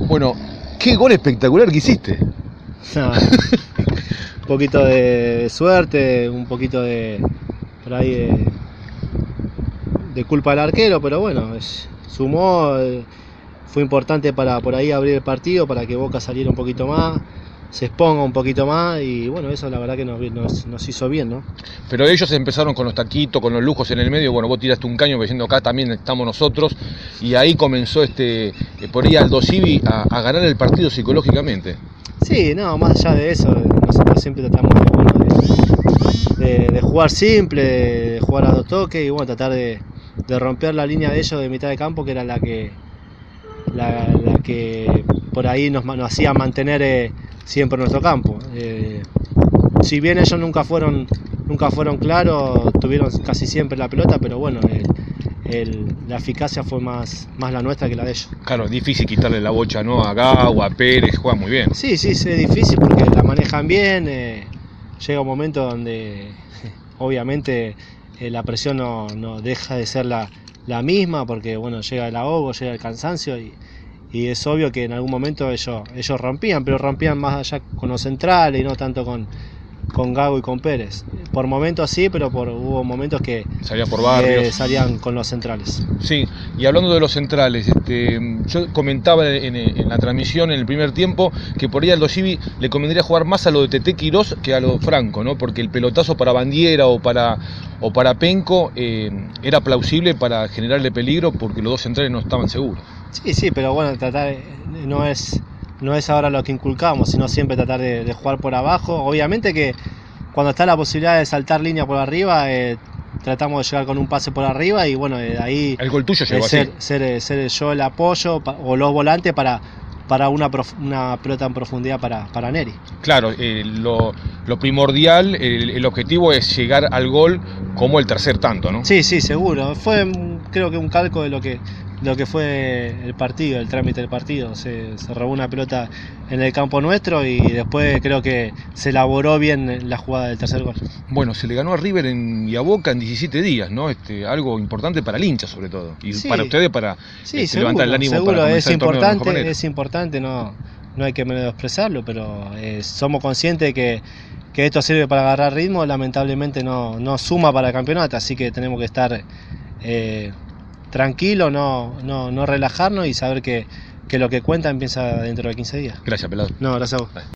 Bueno, qué gol espectacular que hiciste. No, un poquito de suerte, un poquito de por ahí de culpa del arquero, pero bueno, sumó, fue importante para por ahí abrir el partido, para que Boca saliera un poquito más, se exponga un poquito más y bueno, eso la verdad que nos hizo bien, ¿no? Pero ellos empezaron con los taquitos, con los lujos en el medio, bueno, vos tiraste un caño diciendo acá también estamos nosotros, y ahí comenzó por ahí Aldo Civi a ganar el partido psicológicamente. Sí, no, más allá de eso, nosotros siempre tratamos de jugar simple, de jugar a dos toques y bueno, tratar de romper la línea de ellos de mitad de campo, que era la que por ahí nos hacía mantener siempre nuestro campo. Si bien ellos nunca fueron claros, tuvieron casi siempre la pelota, pero bueno, la eficacia fue más la nuestra que la de ellos. Claro, es difícil quitarle la bocha, ¿no? A Gau, a Pérez, juegan muy bien. Sí, es difícil porque la manejan bien, llega un momento donde obviamente la presión no deja de ser la misma, porque bueno, llega el ahogo, llega el cansancio y es obvio que en algún momento ellos rompían, pero rompían más allá con los centrales y no tanto con Gago y con Pérez. Por momentos sí, pero hubo momentos que salían por barrios, salían con los centrales. Sí, y hablando de los centrales, yo comentaba en la transmisión en el primer tiempo que por ahí a Aldo Civi le convendría jugar más a lo de Tete Quirós que a lo de Franco, ¿no? Porque el pelotazo para Bandiera o para Penco era plausible para generarle peligro porque los dos centrales no estaban seguros. Sí, pero bueno, tratar no es ahora lo que inculcamos, sino siempre tratar de jugar por abajo. Obviamente que cuando está la posibilidad de saltar línea por arriba, tratamos de llegar con un pase por arriba y bueno, de ahí el gol tuyo llegó así. Ser yo el apoyo o los volantes para una pelota en profundidad para Neri. Claro, lo primordial, el objetivo es llegar al gol como el tercer tanto, ¿no? Sí, seguro. Fue creo que un calco de lo que fue el partido, el trámite del partido. Se robó una pelota en el campo nuestro y después creo que se elaboró bien la jugada del tercer gol. Bueno, se le ganó a River y a Boca en 17 días, ¿no? Algo importante para el hincha sobre todo. Y sí, para ustedes para seguro, levantar el ánimo. Seguro, para es importante, no hay que menospreciarlo, pero somos conscientes que esto sirve para agarrar ritmo, lamentablemente no suma para el campeonato, así que tenemos que estar tranquilos, no relajarnos y saber que lo que cuenta empieza dentro de 15 días. Gracias, Pelado. No, gracias a vos.